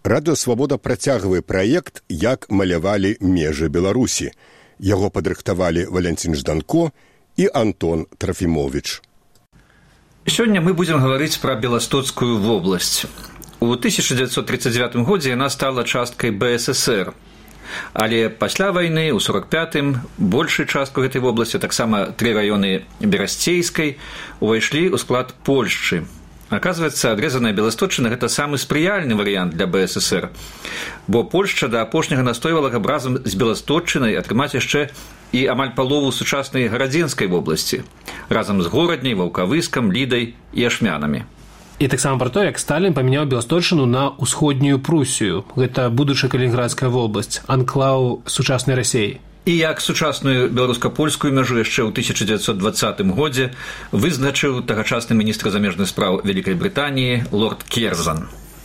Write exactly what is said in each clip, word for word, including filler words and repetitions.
Радыёсвабода працягвае праект «Як малявалі межы Беларусі». Яго падрыхтавалі Валянцін Жданко і Антон Трафімовіч. Сёння мы будзем гаварыць пра Беластоцкую вобласць. У тысяча дзевяцьсот тридцать девятым годзе яна стала часткай бэ эс эсэр. Але пасля вайны, у сорок пятым, большую частку гэтай вобласці, таксама тры раёны Берасцейскай, увайшлі ў склад Польшчы. Аказваецца, адрэзаная Беласточчына – гэта самы спрыяльны варыянт для бэ эс эсэр, бо Польшча да апошняга настойвала, каб разам з Беласточчынай атрымаць яшчэ і амаль палову сучаснай Гарадзенскай вобласці, разам з Горадняй, Ваўкавыскам, Лідай і Ашмянамі. І таксама пра то, як Сталін памяняў Беласточчыну на ўсходнюю Прусію. Гэта будучая Калінінградская вобласць, анклаў сучаснай Расіі. І як сучасную беларуска-польскую мяжу яшчэ ў тысяча дзевяцьсот двадцатым годзе вызначыў тагачасны міністр замежных спраў Вялікай Брытаніі лорд Керзан.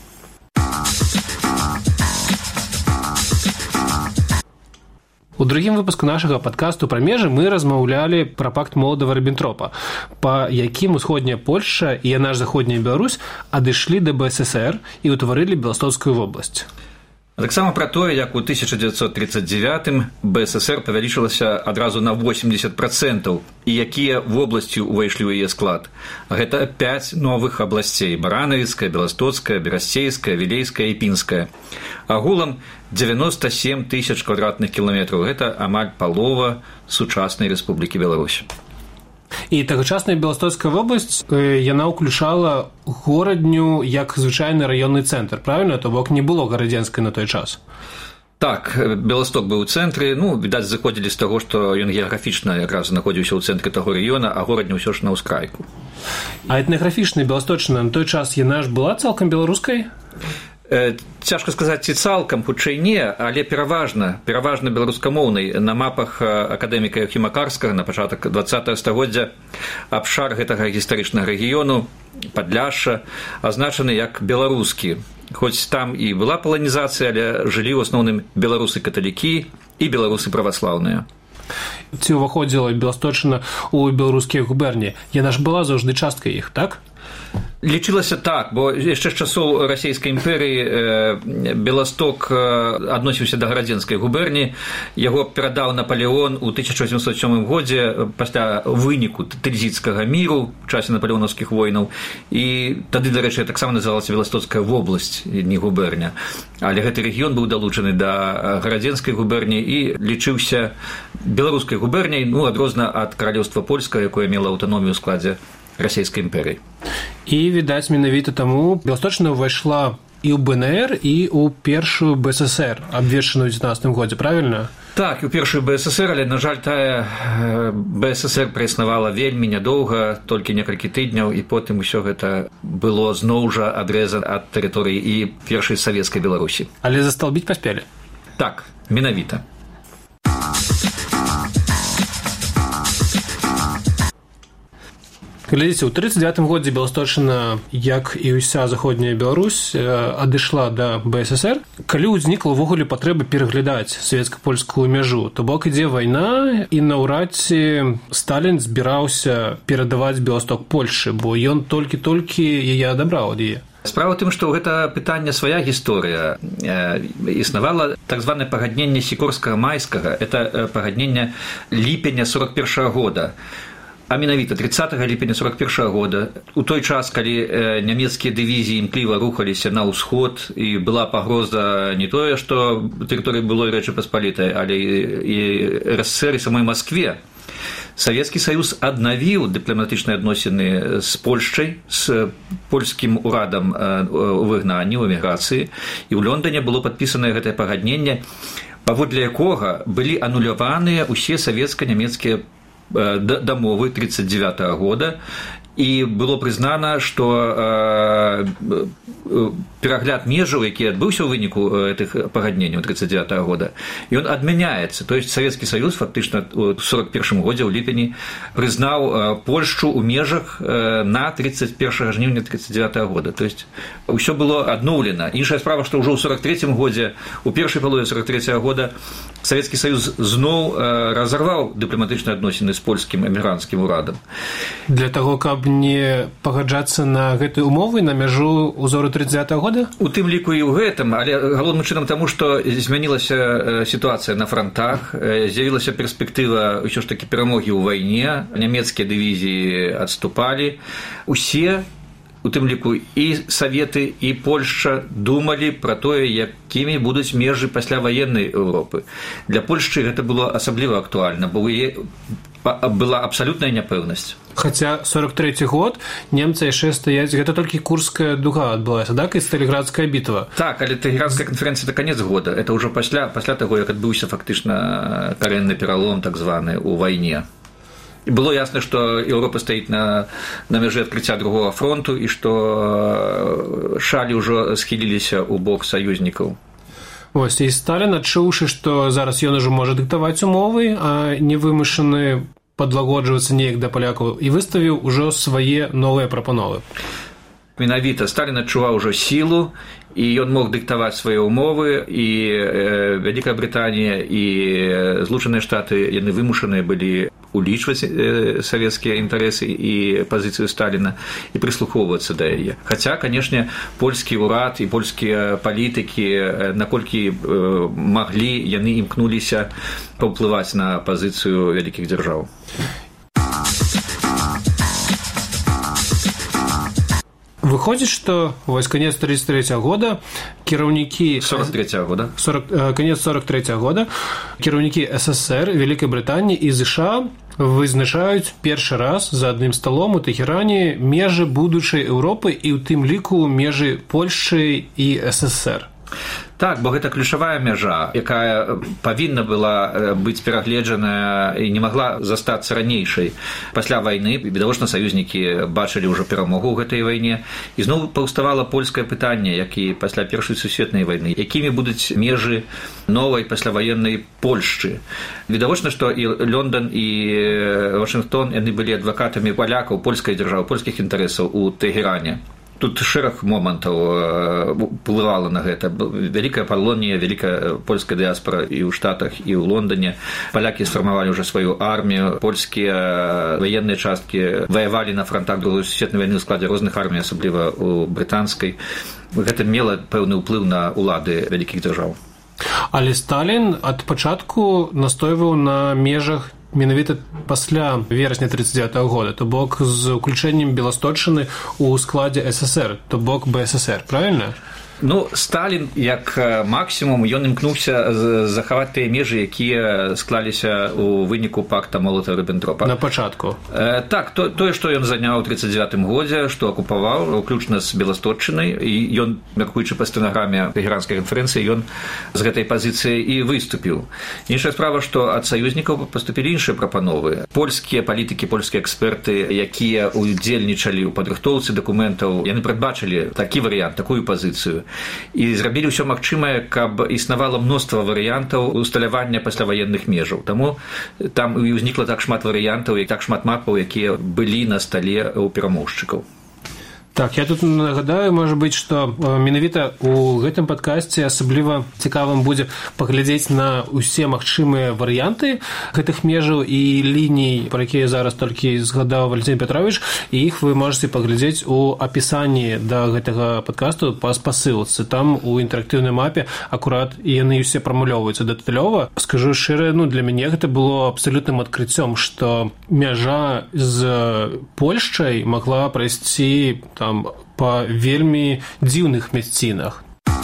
У другім выпуску нашага падкасту пра межы мы размаўлялі пра пакт Молатава-Ріббентропа, па якім усходняя Польшча і яна ж заходняя Беларусь адышлі да бэ эс эсэр і ўтварылі Беластоцкую вобласць. А таксама пра тое, як у тысяча дзевяцьсот тридцать девятым бэ эс эсэр павялічылася адразу на восемьдесят процентаў, і якія вобласці ўвайшлі ў яе склад. Гэта пяць новых абласцей – Баранавіцкая, Беластоцкая, Берасцейская, Вілейская і Пінская. Агулам девяносто семь тысяч квадратных кіламетраў – гэта амаль палова сучаснай Рэспублікі Беларусь. І тагачасная Беластоцкая вобласць, яна ўключала Горадню як звычайны раённы цэнтр, правільна? То бок не было Гарадзенскай на той час. Так, Беласток быў у цэнтры, ну, відаць, зыходзілі з таго, што ён геаграфічна якраз знаходзіўся ў цэнтры таго раёна, а Горадня ўсё ж на ўскрайку. А этнаграфічная Беласточчына на той час яна ж была цалкам беларускай? Цяжка сказаць, ці цалкам, хутчэй не, але пераважна, пераважна беларускамоўнай. На мапах акадэміка Яўхіма Карскага на пачатак двадцатага стагоддзя абшар гэтага гістарычнага рэгіёну, Падляшша, азначаны як беларускі. Хоць там і была паланізацыя, але жылі ў асноўным беларусы-каталікі і беларусы праваслаўныя. Ці ўваходзіла Беласточчына ў беларускія губерні? Яна ж была заўжды часткай іх, так? Лічылася так, бо яшчэ з часоў Расійскай імперыі Беласток адносіўся да Гарадзенскай губерні, яго перадаў Напалеон у тысяча васьмісот сёмым годзе пасля выніку Тыльзіцкага міру ў часе напалеонаўскіх войнаў, і тады, дарэчы, таксама называлася Беластоцкая вобласць, не губерня. Але гэты рэгіён быў далучаны да Гарадзенскай губерні і лічыўся беларускай губерняй, ну, адрозна ад каралеўства польскага, якое мела аўтаномію ў складзе Расійскай імперыі. І, відаць, менавіта таму Беласточчына ўвайшла і ў бэ эн эр, і ў першую бэ эс эс эр, абвешчаную ў дзевятнаццатым годзе, правільна? Так, у першую бэ эс эс эр, але, на жаль, тая бэ эс эс эр праіснавала вельмі нядоўга, толькі некалькі тыдняў, і потым усё гэта было зноў жа адрэзана ад тэрыторыі і першай савецкай Беларусі. Але засталбіць паспелі? Так, менавіта. Глядзіце, у тридцать девятым годзе Беласточчына, як і ўся заходняя Беларусь, адышла да бэ эс эс эр. Калі ўзнікла ўвогуле патрэба пераглядаць савецка-польскую мяжу, то бок ідзе вайна, і наўрад ці Сталін збіраўся перадаваць Беласток Польшчы, бо ён толькі-толькі яе адабраў ад яе. Справа ў тым, што гэта пытанне свая гісторыя. Існавала так званае пагадненне Сікорскага-Майскага, это пагадненне ліпеня сорок першага года. А менавіта тридцатага ліпеня сорок першага года, у той час, калі нямецкія дывізіі імкліва рухаліся на ўсход, і была пагроза не тое, што тэрыторыі былой Рэчы Паспалітай, але і эр эс эс эр і самой Маскве, Савецкі Саюз аднавіў дыпламатычныя адносіны з Польшчай, з польскім урадам у выгнанні, у эміграцыі, і ў Лондоне было падпісанае гэтае пагадненне, паводле якога былі ануляваныя ўсе савецка-нямецкія дамовы тридцать девятого года, і было прызнана, што э, перагляд межаў, які адбыўся ў выніку гэтых пагадненняў тридцать девятого года, ён адмяняецца. То есть Савецкі Саюз фактычна ў сорок першым годзе ў ліпені прызнаў Польшчу ў межах на тридцать першага жніўня тридцать девятого года. То есть ўсё было адноўлена. Іншая справа, што ўжо ў сорок трэцім годзе, у першай палове сорок трэцяга года Савецкі Саюз зноў разарваў дыпламатычныя адносіны з польскім эмігранцкім урадам. Для таго, каб не пагаджацца на гэтыя умовы на мяжу ўзору тридцатого года? У тым ліку і ў гэтым, але галоўным чынам таму, што змянілася сітуацыя на франтах, з'явілася перспектыва ўсё ж такі перамогі ў вайне, нямецкія дывізіі адступалі. Усе, у тым ліку і Саветы, і Польшча думалі пра тое, якімі будуць межы пасляваеннай Еўропы. Для Польшчы гэта было асабліва актуальна, бо была абсалютная няпэўнасць. Хаця сорок трэці год немцы яшчэ стаяць, гэта толькі Курская дуга адбылася, так, і Сталінградская бітва. Так, але Тэлеградская канферэнцыя это канец года, это ўжо пасля, пасля таго, як адбыўся фактычна карэнны пералом, так званы, у вайне. І было ясна, што Еўропа стаіць на, на мяжы адкрыцця другога фронту і што шалі ўжо схіліліся ў бок саюзнікаў. Вось, і Сталін, адчуўшы, што зараз ён ужо можа дыктаваць умовы, а не вымушаны падлагоджвацца неяк да палякаў, і выставіў ужо свае новыя прапановы. Менавіта Сталін адчуваў ужо сілу, і ён мог дыктаваць свае ўмовы, і Вялікая Брытанія, і Злучаныя Штаты, яны вымушаныя былі улічваць савецкія інтарэсы і пазіцыю Сталіна і прыслухоўвацца да яе. Хаця, канешне, польскі ўрад і польскія палітыкі, наколькі маглі, яны імкнуліся паўплываць на пазіцыю вялікіх дзяржаў. Выходзіць, што вось канец тридцать третьего года кіраўнікі сорок третьего года сорок, канец сорок третьего года кіраўнікі СССР, Вялікай Брытаніі і ЗША вызначаюць першы раз за адным сталом у Тэхеране межы будучай Еўропы і ў тым ліку межы Польшчы і СССР. Так, бо гэта ключавая мяжа, якая павінна была быць перагледжаная і не магла застацца ранейшай. Пасля вайны, відавочна, саюзнікі бачылі ўжо перамогу ў гэтай вайне, і зноў паўставала польскае пытанне, як і пасля Першай сусветнай вайны, якімі будуць межы новай пасляваеннай Польшчы. Відавочна, што і Лондон, і Вашынгтон, яны былі адвакатамі палякаў, польскай дзяржавы, польскіх інтарэсаў у Тэхеране. Тут шэраг момантаў уплывала на гэта. Вялікая палонія, вялікая польская дыаспара і ў Штатах, і ў Лондоне. Палякі сфармавалі ўжо сваю армію, польскія ваенныя часткі ваявалі на франтах Другой сусветнай вайны ў складзе розных армій, асабліва ў брытанскай. Гэта мела пэўны ўплыў на ўлады вялікіх дзяржаў. Але Сталін ад пачатку настойваў на межах менавіта пасля верасня тридцать девятого года, то бок з уключэннем Беласточчыны ў складзе СССР, то бок БССР, правильно? Ну, Сталін, як максімум, ён імкнуўся захаваць тыя межы, якія склаліся ў выніку пакта Молотава-Ріббентропа. На пачатку. Э, так, то, тое, што ён заняў у тридцать девятым годзе, што акупаваў, уключна з Беласточчынай, і ён, мяркуючы па стэнаграме Тэхеранскай канферэнцыі, ён з гэтай пазіцыі і выступіў. Іншая справа, што ад саюзнікаў паступілі іншыя прапановы. Польскія палітыкі, польскія эксперты, якія удзельнічалі ў падрыхтоўцы дакументаў, яны прадбачылі такі варыянт, такую пазіцыю. І зрабілі ўсё магчымае, каб існавала мноства варыянтаў усталявання пасляваенных межаў. Таму там і ўзнікла так шмат варыянтаў і так шмат мапаў, якія былі на стале ў перамоўшчыкаў. Так, я тут нагадаю, можа быць, што менавіта ў гэтым падкасці асабліва цікавым будзе паглядзець на ўсе магчымыя варыянты гэтых межаў і ліній, пра якія зараз толькі згадаў Валентин Петрович, і іх вы можаце паглядзець у апісанні да гэтага падкасту па спасылцы. Там у інтэрактыўнай мапе акурат яны ўсе прамулёўваюцца дэталёва. Скажу шчыра, ну, для мяне гэта было абсалютным адкрыццём, што мяжа з Польшчай магла прайсці там па вельмі дзіўных мясцінах.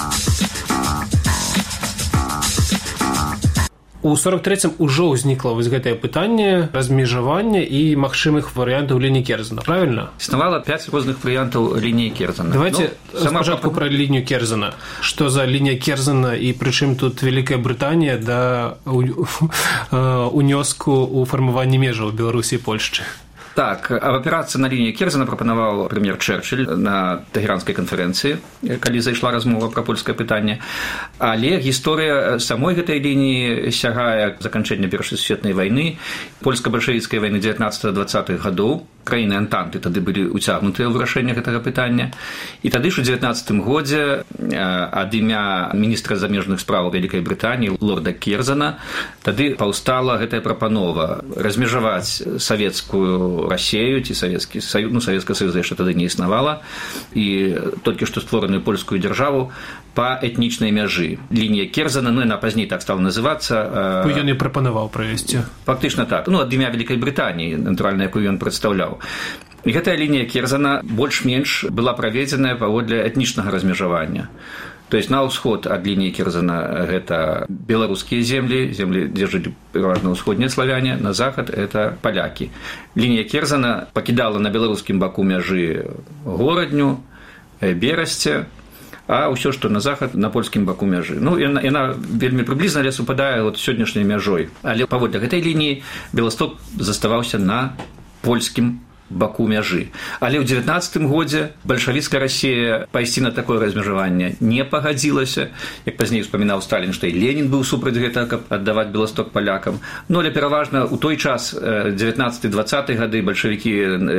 У сорок трэцім ужо ўзнікла вось гэтае пытанне размежавання і магчымых варыянтаў лініі Керзена, правильно? Існавала пяць розных варыянтаў лініі Керзена. Давайте ну, спачатку пра лінію Керзена. Што за лінія Керзена і прычым тут Вялікая Брытанія да унёску ў фармаванні межаў Беларусі і Польшчы? Так, абапірацца на лініі Керзена прапанаваў прэм'ер Чэрчыль на Тэхеранскай канферэнцыі, калі зайшла размова пра польскае пытанне. Але гісторыя самой гэтай лініі сягае заканчэння Першай сусветнай вайны, польска-бальшавіцкай вайны дзевятнаццатых-дваццатых гадоў. краіны антанты тады былі уцягнутыя ў вырашэнне гэтага пытання. І тады ж у дзевятнаццатым годзе ад імя міністра замежных спраў Вялікай Брытаніі лорда Керзана тады паўстала гэтая прапанова размежаваць савецкую Расею ці савецкі саюз, ну Савецкага Саюза яшчэ тады не існавала, і толькі што створаную польскую дзяржаву па этнічнай мяжы. Лінія Керзана, ну яна пазней так стала называцца. Ён і прапанаваў правесці. Фактычна так. Ну ад імя Вялікай Брытаніі, натуральна, якую ён прадстаўляў. І гэтая лінія Керзана больш-менш была праведзеная паводле этнічнага размежавання. То есть на ўсход ад лініі Керзана гэта беларускія землі, землі, дзе жылі пераважна ўсходнія славяне, на захад это палякі. Лінія Керзана пакідала на беларускім баку мяжы Горадню, Берасце, а ўсё, што на захад, на польскім баку мяжы. Ну, яна, яна вельмі прыблізна, але супадае вот сённяшняй мяжой. Але паводле гэтай лініі Беласток заставаўся на польскім баку мяжы. Але ў дзевятнаццатым годзе бальшавіцкая Расія пайсці на такое размежаванне не пагадзілася. Як пазней успамінаў Сталін, што і Ленін быў супраць гэтага, каб аддаваць Беласток палякам. Ну, але пераважна ў той час, дзевятнаццаты-дваццаты гады, бальшавікі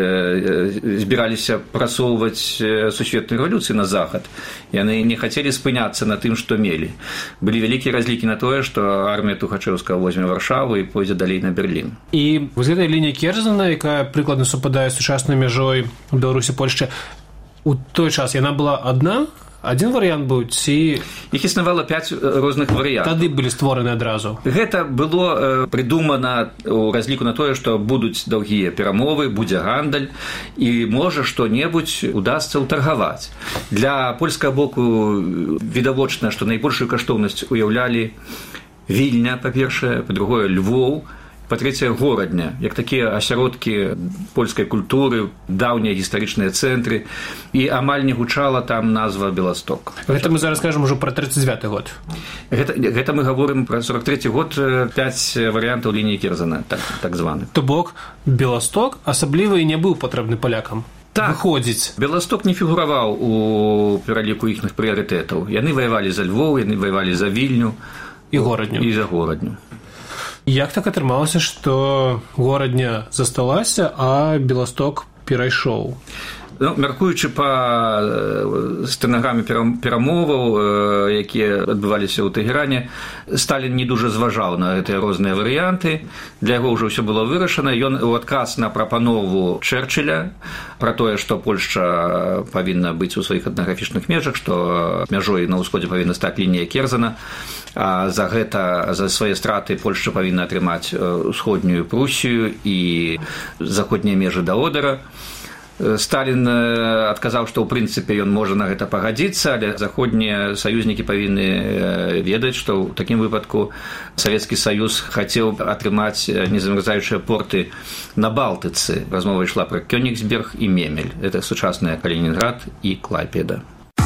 збіраліся прасоўваць сусветную рэвалюцыю на захад. Яны не хацелі спыняцца на тым, што мелі. Былі вялікія разлікі на тое, што армія Тухачэўская возьме Варшаву і пойдзе далей на Берлін. І вось гэтая лінія Керзана, якая прыкладна супадае з сучаснай мяжой Беларусі, Польшчы, у той час яна была адна? Адзін варыянт быў, ці... Іх існавала пяць розных варыянтаў. Тады былі створаны адразу. Гэта было прыдумана ў разліку на тое, што будуць даўгія перамовы, будзе гандаль, і можа што-небудзь удасца ўтаргаваць. Для польскага боку відавочна, што найбольшую каштоўнасць уяўлялі Вільня, па-першае, па-другое, Львоў, па-трэцяе, Горадня, як такія асяродкі польскай культуры, даўнія гістарычныя цэнтры, і амаль не гучала там назва Беласток. Гэта мы зараз кажам ужо пра трыццаць дзевяты год. Гэта, гэта мы гаворым пра сорок трэці год, пяць варыянтаў лініі Керзана, так, так званы. То бок, Беласток асабліва і не быў патрэбны палякам. Так, выходзіць. Беласток не фігураваў у пераліку іхных прыярытэтаў. Яны ваявалі за Львоў, яны ваявалі за Вільню. І Горадню. І за Горадню. Як так атрымалася, што Горадня засталася, а Беласток перайшоў? Ну, мяркуючы па стэнаграме перамоваў, якія адбываліся ў Тэгеране, Сталін не дужа зважаў на гэтыя розныя варыянты. Для яго ўжо ўсё было вырашана. Ён у адказ на прапанову Чэрчыля пра тое, што Польшча павінна быць у сваіх этнаграфічных межах, што мяжой на ўсходзе павінна стаць лінія Керзана, а за гэта, за свае страты Польшча павінна атрымаць усходнюю Прусію і заходнія межы да Одара. Сталін адказаў, што ў прынцыпе ён можа на гэта пагадзіцца, але заходнія саюзнікі павінны ведаць, што ў такім выпадку Савецкі Саюз хацеў атрымаць незамярзаючыя порты на Балтыцы. Размова ішла пра Кёнігсберг і Мемель. Гэта сучасныя Калінінград і Клайпеда.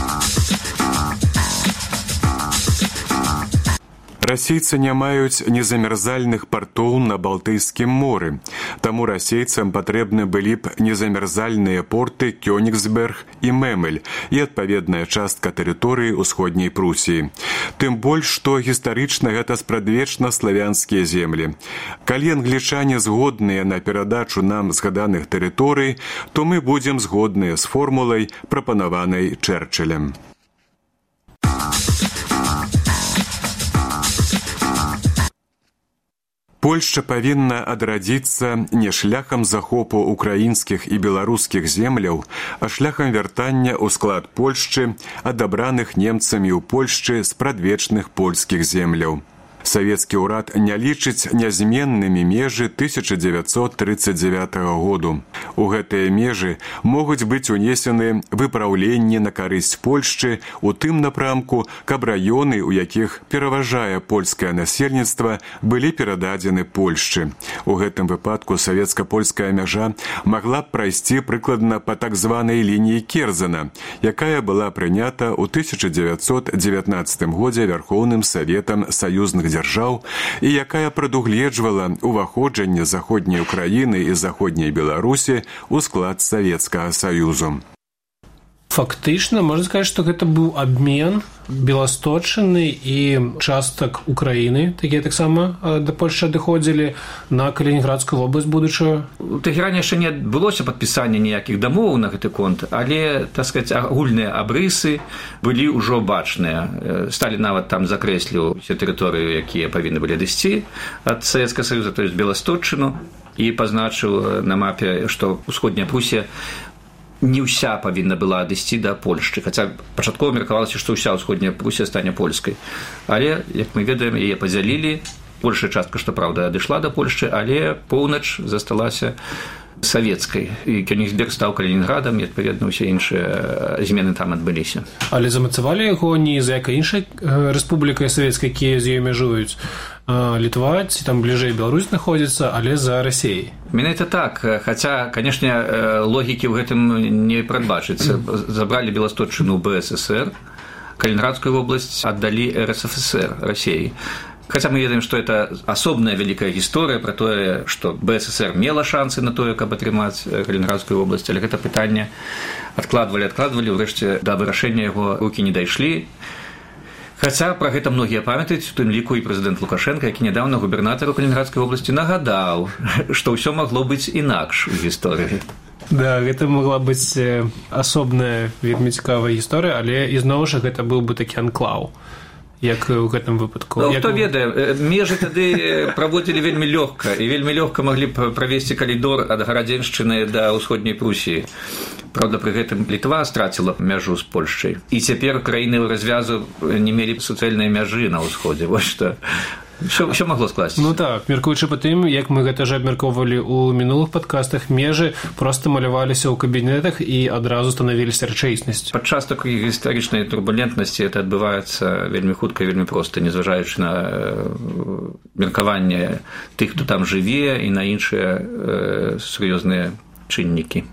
Расейцы не маюць незамярзальных партоў на Балтыйскім моры, таму расейцам патрэбны былі б незамярзальныя порты Кёнігсберг і Мемель і адпаведная частка тэрыторыі ўсходняй Прусіі. Тым больш, што гістарычна гэта спрадвечна славянскія землі. Калі англічане згодныя на перадачу нам згаданых тэрыторый, то мы будзем згодныя з формулай, прапанаванай Чэрчылем. Польшча павінна адрадзіцца не шляхам захопу украінскіх і беларускіх земляў, а шляхам вяртання ў склад Польшчы, адабраных немцамі ў Польшчы з прадвечных польскіх земляў. Савецкі ўрад не лічыць нязменнымі межы тысяча дзевяцьсот трыццаць дзевятага году. У гэтыя межы могуць быць унесены выпраўленні на карысць Польшчы у тым напрамку, каб раёны, у якіх пераважае польскае насельніцтва, былі перададзены Польшчы. У гэтым выпадку савецка-польская мяжа магла б прайсці прыкладна па так званай лініі Керзана, якая была прынята ў тысяча дзевяцьсот дзевятнаццатым годзе Вярхоўным Саветам саюзных дзяржаў і якая прадугледжвала ўваходжанне заходняй Украіны і заходняй Беларусі ў склад Савецкага Саюзу. Фактычна, можна сказаць, што гэта быў абмен Беласточчыны і частак Украіны, такія таксама да Польшчы адыходзілі на Калінінградскую вобласць будучую. У Тэхеране яшчэ не адбылося падпісання ніякіх дамоваў на гэты конт, але, так сказаць, агульныя абрысы былі ўжо бачныя. Сталін нават там закрэсліў усе тэрыторыі, якія павінны былі адысці ад Савецкага Саюза, то есть Беласточчыну, і пазначыў на мапе, што ўсходняя Прусія не ўся павінна была адысці да Польшчы, хаця пачаткова меркавалася, што ўся ўсходняя Прусія стане польскай. Але, як мы ведаем, яе падзялілі. Большая частка, што праўда, адышла да Польшчы, але поўнач засталася савецкай. І Кёнігсберг стаў Калінінградам, і, адпаведна, усе іншыя змены там адбыліся. Але замацавалі яго не з якай іншай рэспублікай савецкай, якія з ёй мяжуюць. Літва, ці там бліжэй Беларусь знаходзіцца, але за Расіяй. Менавіта так, хаця, канешне, логікі ў гэтым не прадбачыцца. Забралі Беласточчыну ў Бэ Эс Эс Эр, Калінінградскую вобласць аддалі Эр Эс Эф Эс Эр, Расіяй. Хотя мы ведаем, что это особная великая история про то, что Бэ Эс Эс Эр мела шансы на то, каб атрымаць Калінінградскую вобласць, але гэта пытанне адкладвалі, адкладвалі, урэшце да вырашэння яго рукі не дайшлі. Хаця пра гэта многія памятаюць, у тым ліку і прэзідэнт Лукашенко, які нядаўна губернатару Калінінградскай вобласці нагадаў, што ўсё магло быць інакш у гісторыі. Да, гэта могла быць асобная вельмі цікавая гісторыя, але ізноў жа гэта быў бы такі анклаў, як у гэтым выпадку. Ну, як... хто ведае, межы тады праводзілі вельмі лёгка, і вельмі лёгка маглі б правесці калідор ад Гарадзеншчыны да ўсходняй Прусіі. Правда, пры гэтым Літва страціла мяжу з Польшчай. І цяпер краіны развязу не мелі суцэльнай мяжы на ўсходзе. Вось што. Що, що магло скласціся? Ну так, меркуючы па тым, як мы гэта ж абмяркоўвалі ў мінулых падкастах, межы проста маляваліся ў кабінетах і адразу станавіліся рэчаіснасцю. Падчас такой гістарычнай турбулентнасці гэта адбываецца вельмі хутка і вельмі проста, незважаючы на меркаванне тых, хто там жыве, і на іншыя э, сур'ёзныя чыннікі.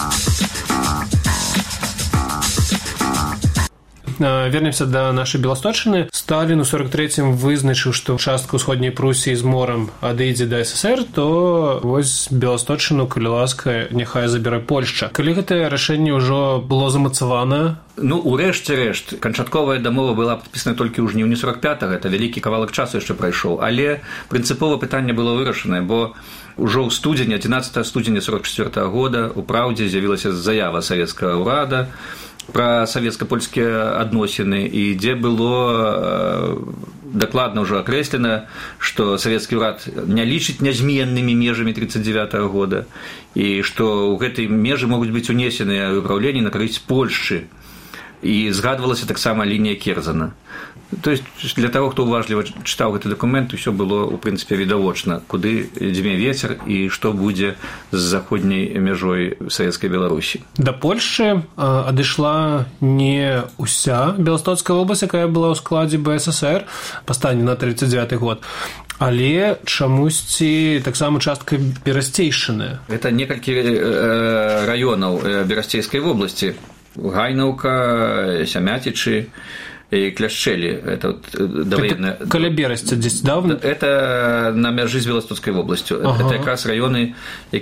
Вернемся да нашай Беласточчыны. Сталін у сорок трэцім вызначыў, што частка ўсходняй Прусіі з морам адыдзе да Эс Эс Эр, то вось Беласточчыну, калі ласка, няхай забярэ Польшча. Калі гэтае рашэнне ўжо было замацавана? Ну, урэшце рэшт, канчатковая дамова была падпісана толькі ў жніўні сорок пятага, это вялікі кавалак часу яшчэ прайшоў, але прынцыпова пытанне было вырашанае, бо ўжо ў студзені, адзінаццатага студзеня сорок чацвёртага года у «Праўдзе» з'явілася заява савецкага ўрада пра савецка-польскія адносіны, і дзе было дакладна ўжо акрэслена, што савецкі ўрад не лічыць нязменнымі межамі тридцать девятого года, і што ў гэтай межы могуць быць унесеныя выпраўленні на карысць Польшчы. І згадвалася таксама лінія Керзана. То есть для таго, хто уважліва чытаў гэты дакумент, усё было, у прынцыпе, відавочна, куды дзьме вецер і што будзе з заходняй мяжой савецкай Беларусі. Да Польшчы адышла не ўся Беластоцкая вобласць, якая была ў складзе Бэ Эс Эс Эр па стане на тридцать девяты год, але чамусьці таксама частка Берасцейшчыны. Гэта некалькі раёнаў Берасцейскай вобласці. Гайнаўка, Сямятічы и Кляшчэлі. Это вот довоенная... Каля Берасця здесь давно? Это на мяжы з Беластоцкай вобласцю. Ага. Это якраз раёны,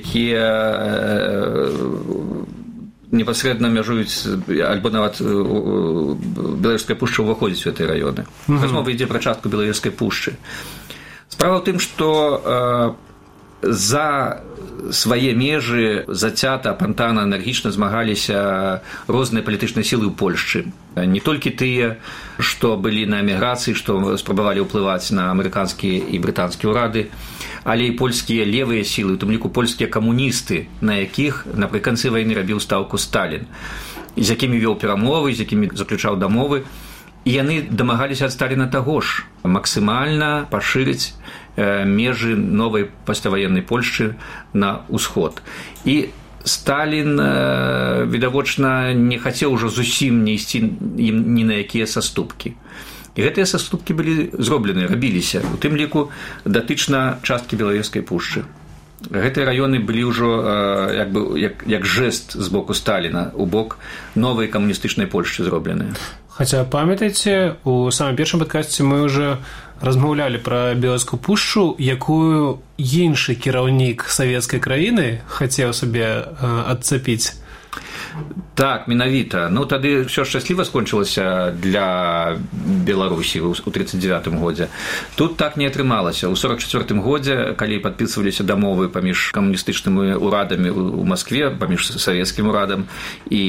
якія непасрэдна мяжуюць, альбо нават Беларуская пушча ўваходзіць у гэтай раёны. Размова ідзе пра частку Беларускай пушчы. Справа ў тым, што за свае межы зацята, апантана, энергічна змагаліся розныя палітычныя сілы ў Польшчы. Не толькі тыя, што былі на эміграцыі, што спрабавалі ўплываць на амерыканскія і брытанскія ўрады, але і польскія левыя сілы, у тым ліку польскія камуністы, на якіх напрыканцы вайны рабіў стаўку Сталін, з якімі вёў перамовы, з якімі заключаў дамовы. І яны дамагаліся ад Сталіна таго ж, максімальна пашырыць межы новай пасляваеннай Польшчы на ўсход. І Сталін, відавочна, не хацеў ужо зусім не ісці ім ні на якія саступкі. І гэтыя саступкі былі зроблены, рабіліся, у тым ліку датычна часткі Белавежскай пушчы. Гэтыя раёны былі ўжо як бы, як, як жэст з боку Сталіна у бок новай камуністычнай Польшчы зробленыя. Хаця, памятаеце, у самым першым падкасці мы ўжо размаўлялі пра Белавежскую пушчу, якую іншы кіраўнік савецкай краіны хацеў сабе адцапіць. Так, менавіта. Ну, тады ўсё шчасліва скончылася для Беларусі ў тридцать девятым годзе. Тут так не атрымалася. У сорок четвёртым годзе, калі падпісваліся дамовы паміж камуністычнымі урадамі ў Маскве, паміж савецкім урадам і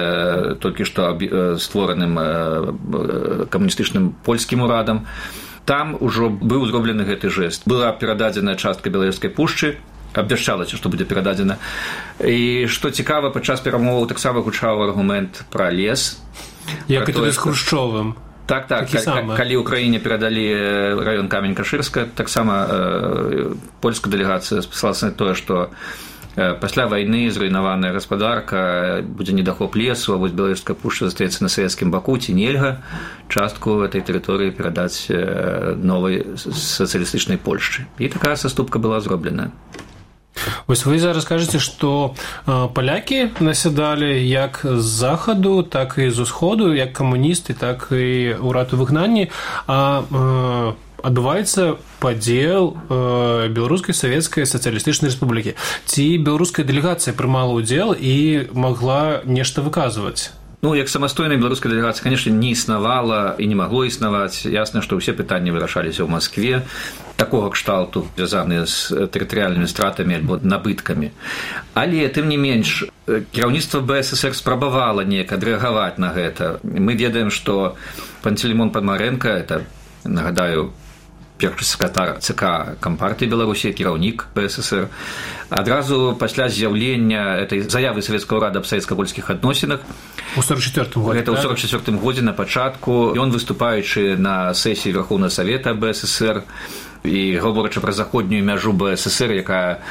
э, толькі што створаным э, камуністычным польскім урадам, там ужо быў зроблены гэты жэст. Была перададзеная частка Беларуськай пушчы, абвяшчалася, што будзе перададзена. І што цікава, падчас перамоваў таксама гучаў аргумент пра лес. Як і тады з Хрушчовым. Так, так, калі, калі ўкраіне перадалі раён Камень-Кашырска, таксама э, польская дэлегацыя спасалася на тое, што э, пасля вайны зруйнаваная гаспадарка, будзе недахоп лесу, а вось Беларуская пушча застаецца на савецкім баку, ці нельга частку этой тэрыторыі перадаць э, новай сацыялістычнай Польшчы. І такая саступка была зроблена. Вось вы зараз кажаце, што палякі насядалі як з захаду, так і з усходу, як камуністы, так і ўрад у выгнанні, а адбываецца падзел Беларускай савецкай сацыялістычнай рэспублікі. Ці беларуская дэлегацыя прымала ўдзел і магла нешта выказваць? Ну, як самастойная беларуская дэлегацыя, конечно, не існавала і не магло існаваць. Ясна, што ўсе пытанні вырашаліся ў Маскве, такога кшталту, звязаныя з тэрытарыяльнымі стратамі альбо набыткамі. Але, тым не менш, кіраўніцтва БССР спрабавала неяк адрэагаваць на гэта. Мы ведаем, што Пантелеймон Падмарэнка, это, нагадаю, першы сакратар ЦК Кампартыі Беларусі, кіраўнік БССР, адразу пасля з'яўлення этой заявы савецкага ўрада аб савецка-польскіх адносінах у сорок четвёртым годзе, гэта ў сорок четвёртым годзе на пачатку, ён, выступаючы на сесіі Верхоўнага Савета БССР і гаворачы пра заходнюю мяжу БССР, якая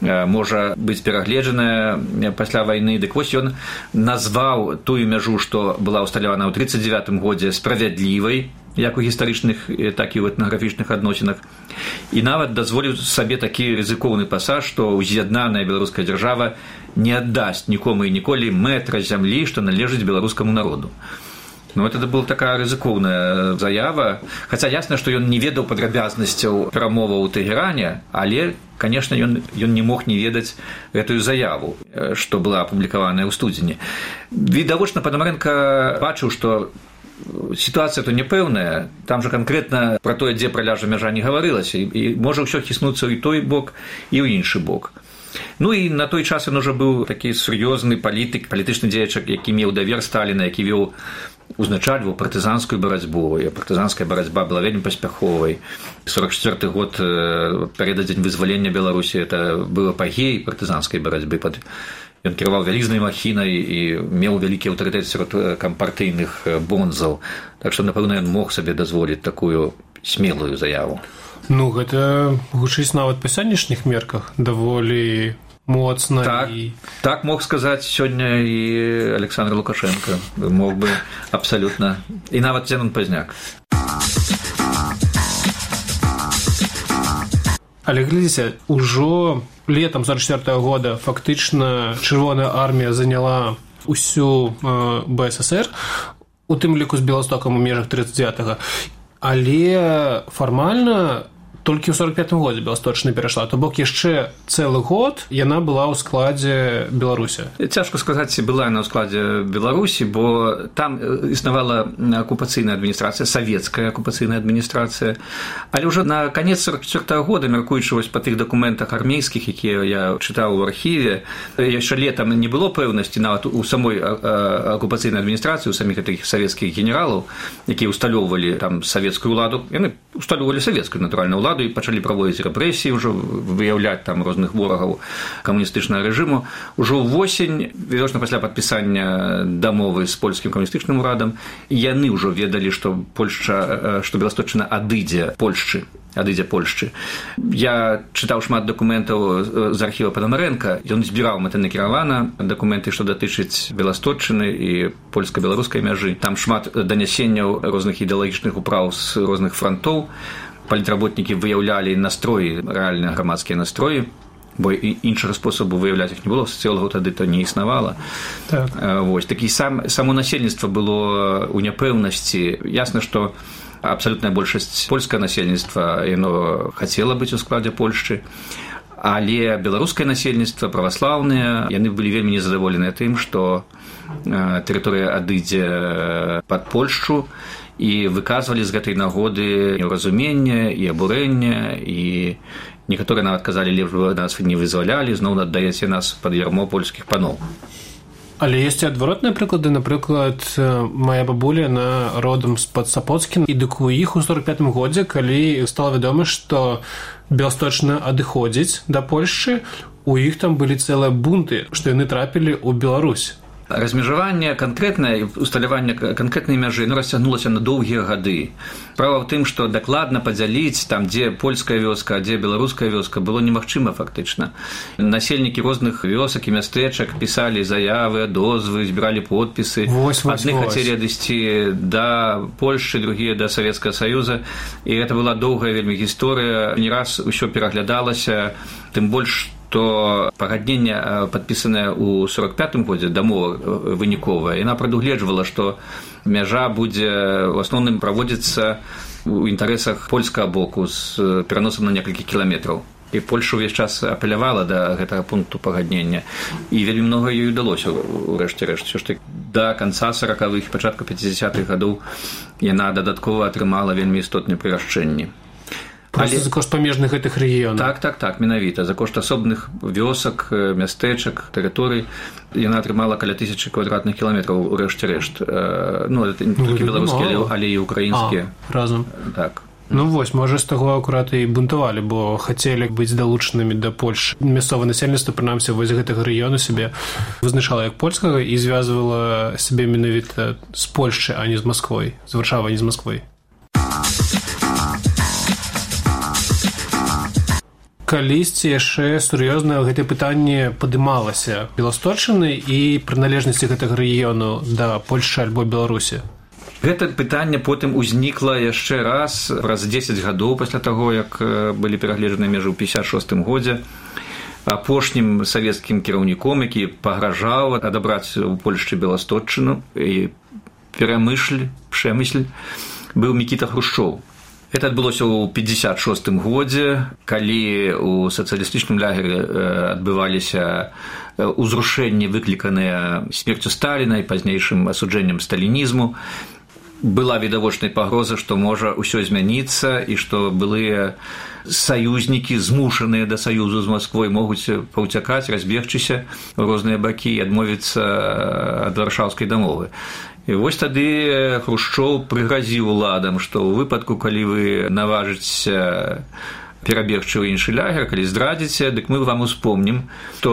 можа быць перагледжаная пасля вайны, дык вось ён назваў тую мяжу, што была ўсталявана ў тридцать девятым годзе, справядлівай, як у гістарычных, так і ў этнаграфічных адносінах. І нават дазволіў сабе такі рызыкоўны пасаж, што уз'яднаная беларуская дзяржава не аддасць нікому і ніколі метра зямлі, што належыць беларускаму народу. Ну, это была такая рызыкоўная заява. Хаця ясна, што ён не ведаў падрабязнасцяў перамоваў у Тэгеране, але, конечно, ён, ён не мог не ведаць гэтую заяву, што была апублікаваная ў студзені. Відавочна, Падмарэнка бачыў, што сітуацыя то няпэўная, там жа канкрэтна пра тое, дзе праляжа мяжа, не гаварылася, і, і можа ўсё хіснуцца і той бок, і ў іншы бок. Ну і на той час ён ужо быў такі сур'ёзны палітык, палітычны дзеяч, які меў давер Сталіна, які вёў, узначальваў партызанскую барацьбу, і партызанская барацьба была вельмі паспяховай. сорок четвёрты год, перададзень вызвалення Беларусі, это быў апагей партызанскай барацьбы. Ён кіраваў вялізнай махінай і меў вялікі аўтарытэт сярод кампартыйных бонзаў. Так што, напэўна, ён мог сабе дазволіць такую смелую заяву. Ну, гэта гучыць нават па сённяшніх мерках даволі моцна. Так, і... так мог сказаць сёння і Александр Лукашенко. Мог бы абсалютна. І нават Зенон Пазняк. Але глядзіце, ужо летам сорок четвёртага года фактычна чырвоная армія заняла усю э, БССР, у тым ліку з Беластокам у межах тридцать девятага, але фармальна толькі ў сорок пятым годзе Беласточная перайшла, то бок яшчэ цэлы год яна была ў складзе Беларусі. Цяжка сказаць, ці была яна ў складзе Беларусі, бо там існавала акупацыйная адміністрацыя, савецкая акупацыйная адміністрацыя, але ўжо на канец сорок четвёртага года, мяркуючы вось па тых дакументах армейскіх, якія я чытаў у архіве, яшчэ летам не было пэўнасці нават у самой акупацыйнай адміністрацыі, у саміх гэтых савецкіх генералаў, якія ўсталёўвалі там савецкую ўладу, яны ўсталёўвалі савецкую, натуральна, ўладу, і пачалі праводзіць рэпрэсіі, ўжо выяўляць там розных ворагаў камуністычнага рэжыму. Ужо ўвосень, відавочна пасля падпісання дамовы з польскім камуністычным урадам, яны ўжо ведалі, што Польшча, што Беласточчына адыдзе Польшчы, адыдзе Польшчы. Я чытаў шмат дакументаў з архіва Падмарэнка, ён збіраў мэтанакіравана дакументы, што датычаць Беласточчыны і польска-беларускай мяжы. Там шмат данясенняў розных ідэалагічных управ з розных франтоў. Палітработнікі выяўлялі настроі, рэальныя грамадскія настроі, бо і іншага спосабу выяўляць іх не было, сацыолагаў тады то не існавала. Так. Вось, такі сам, само насельніцтва было ў няпэўнасці. Ясна, што абсалютная большасць польскае насельніцтва, яно хацела быць у складзе Польшчы, Але беларускае насельніцтва, праваслаўныя, яны былі вельмі незадаволеныя тым, што тэрыторыя адыдзе пад Польшчу, і выказвалі з гэтай нагоды неўразуменне і абурэнне, і некаторыя нават казалі, лепш бы нас не вызвалялі, зноў аддаеце нас пад ярмо польскіх паноў. Але ёсць і адваротныя прыклады. Напрыклад, мая бабуля на родам з-пад Сапоцкін, і дык у іх у сорок пятым годзе, калі стала вядома, што Беласточна адыходзіць да Польшчы, у іх там былі цэлыя бунты, што яны трапілі ў Беларусь. Размежаванне канкрэтнае, усталяванне канкрэтнай мяжы, ну, расцягнулася на доўгія гады. Справа ў тым, што дакладна падзяліць там, дзе польская вёска, а дзе беларуская вёска, было немагчыма фактычна. Насельнікі розных вёсак і мястэчак пісалі заявы, дозвы, збіралі подпісы. Вось, вось, Адны вось. хацелі адысці да Польшчы, другія да Савецкага Саюза. І гэта была доўгая вельмі гісторыя. Не раз усё пераглядалася, тым больш, то пагадненне, падпісанае ў сорок пятым годзе, дамова выніковая, яна прадугледжвала, што мяжа будзе ў асноўным праводзіцца ў інтарэсах польскага боку з пераносам на некалькі кіламетраў. І Польша ўвесь час апелявала да гэтага пункту пагаднення. І вельмі многа ёй удалося ў рэшце рэшт. Усё ж такі да канца саракавых і пачатку пяцідзясятых гадоў яна дадаткова атрымала вельмі істотныя прырашчэнні. Але за кошт памежных гэтых рэгіёнаў. Так, так, так, менавіта. За кошт асобных вёсак, мястэчак, тэрыторый яна атрымала каля тысячы квадратных кіламетраў у рэшце рэшт. Ну, это не толькі беларускія, але і украінскія. А, разам. Так. Ну вось, можа, з таго акурат і бунтавалі, бо хацелі быць далучанымі да Польшчы. Мясцовае насельніцтва, прынамсі, вось гэтага рэгіёну сябе вызначала як польскага і звязвала сябе менавіта з Польшчы, а не з Масквой, з Варшавай, а не з Масквой. Калісьці яшчэ сур'ёзна гэтае пытанне падымалася Беласточчыны і прыналежнасці гэтага рэгіёну да Польшчы альбо Беларусі. Гэта пытанне потым узнікла яшчэ раз праз дзесяць гадоў пасля таго, як былі перагледжаныя межы ў пятьдесят шостым годзе. Апошнім савецкім кіраўніком, які пагражаў адабраць у Польшчы Беласточчыну і перамышль, пшэмысль, быў Мікіта Хрушчоў. Это адбылося ў пятьдесят шостым годзе, калі ў сацыялістычным лагеры адбываліся ўзрушэнні, выкліканыя смерцю Сталіна і пазнейшым асуджэннем сталінізму. Была відавочная пагроза, што можа ўсё змяніцца і што былыя саюзнікі, змушаныя да саюзу з Масквой, могуць паўцякаць, разбегчыся ў розныя бакі і адмовіцца ад варшаўскай дамовы. І вось тады Хрушчоў прыгразіў уладам, што ў выпадку, калі вы наважыцеся перабегчы ў іншы лагер, калі здрадзіце, дык мы вам успомнім,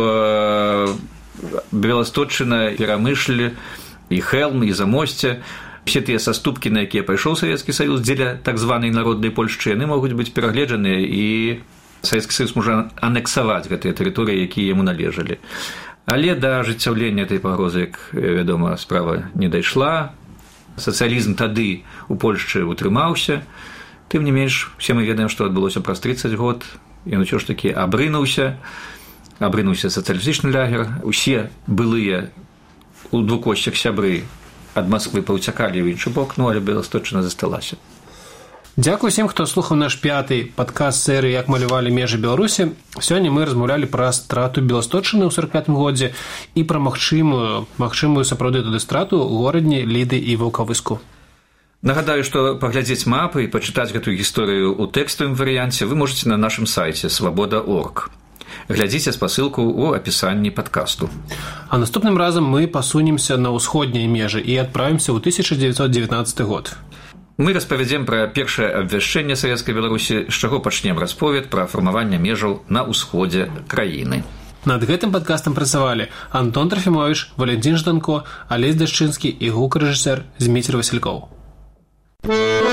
што Беласточчына, Перамышль і Хэлм, і Замосце, все тыя саступкі, на якія пайшоў Савецкі Саюз дзеля так званай народнай Польшчы, яны могуць быць перагледжаныя, і Савецкі Саюз можа анексаваць гэтыя тэрыторыі, якія яму належалі. Але да ажыццяўлення этой пагрозы, як вядома, справа не дайшла. Сацыялізм тады у Польшчы утрымаўся. Тым не менш, усе мы ведаем, што адбылося праз трыццаць год. Ён усё ж такі абрынуўся. Абрынуўся сацыялістычны лагер. Усе былыя у двукосцях сябры ад Масквы паўцякалі ў іншы бок, ну, але Беласточчына засталася. Дзякуй усім, хто слухаў наш пяты падкаст серыі «Як малявалі межы Беларусі». Сёння мы размаўлялі пра страту Беласточчыны ў сорок пятым годзе і пра магчымую, магчымую сапраўды туды страту ў горадні Ліды і Ваўкавыску. Нагадаю, што паглядзець мапы і пачытаць гэтую гісторыю ў тэкставым варыянце вы можаце на нашым сайце свабода точка орг. Глядзіце спасылку ў апісанні падкасту. А наступным разам мы пасунемся на ўсходнія межы і адправімся ў тысяча дзевяцьсот дзевятнаццаты год. Мы распавядзем пра першае абвяшчэнне Савецкай Беларусі, з чаго пачнем расповед пра фармаванне межаў на ўсходзе краіны. Над гэтым падкастам працавалі Антон Трафімовіч, Валентин Жданко, Алесь Дашчынскі і гукарэжысэр Зміцер Васількоў.